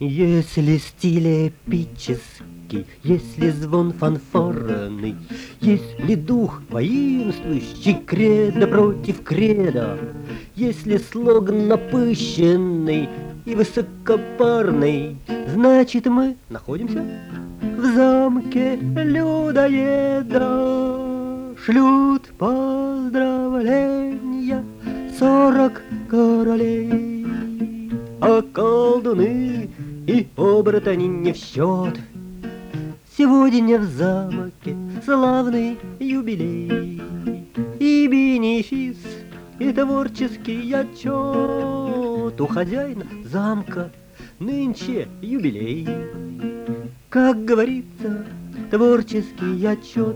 Если стиль эпический, если звон фанфорный, если дух воинствующий кредо против кредо, если слог напыщенный и высокопарный, значит мы находимся в замке людоеда. Шлют поздравления 40 королей, а колдуны и оборотни не в счет. Сегодня в замке славный юбилей, и бенефис, и творческий отчет. У хозяина замка нынче юбилей. Как говорится, творческий отчет.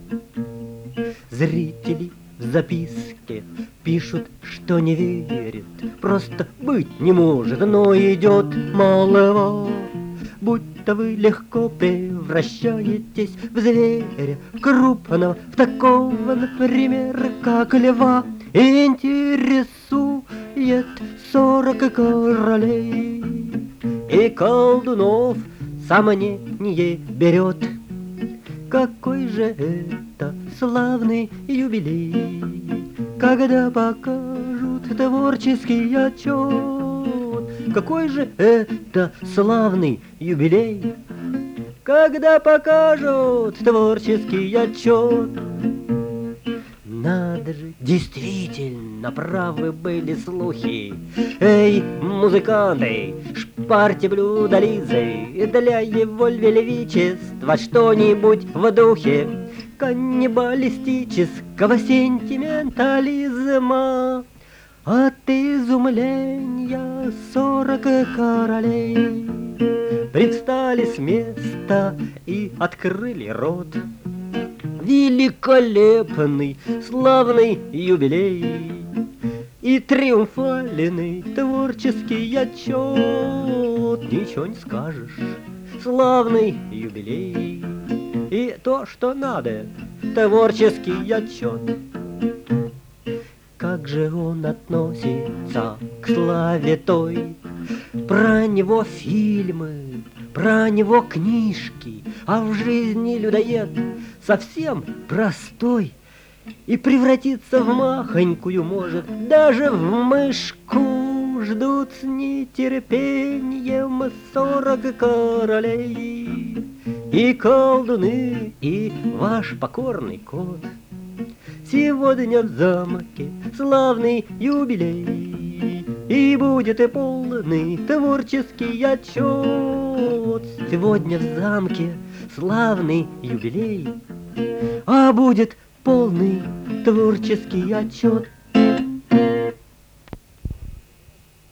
Зрители в записке пишут, что не верят, просто быть не может, но идет молва. Будто вы легко превращаетесь в зверя крупного, в такого, например, как льва. Интересует 40 королей, и колдунов сомнение берет. Какой же это славный юбилей, когда покажут творческий отчет. Какой же это славный юбилей, когда покажут творческий отчет. Надо же, действительно, правы были слухи. Эй, музыканты, шпарьте блюдолизы, для его величества что-нибудь в духе каннибалистического сентиментализма. От изумления 40 королей привстали с места и открыли рот. Великолепный, славный юбилей и триумфальный творческий отчет. Ничего не скажешь, славный юбилей и то, что надо, творческий отчет. Как же он относится к славе той? Про него фильмы, про него книжки, а в жизни людоед совсем простой. И превратиться в махонькую может, даже в мышку. Ждут с нетерпением 40 королей, и колдуны, и ваш покорный кот. Сегодня в замке славный юбилей, и будет и полный творческий отчет. Сегодня в замке славный юбилей, а будет полный творческий отчет.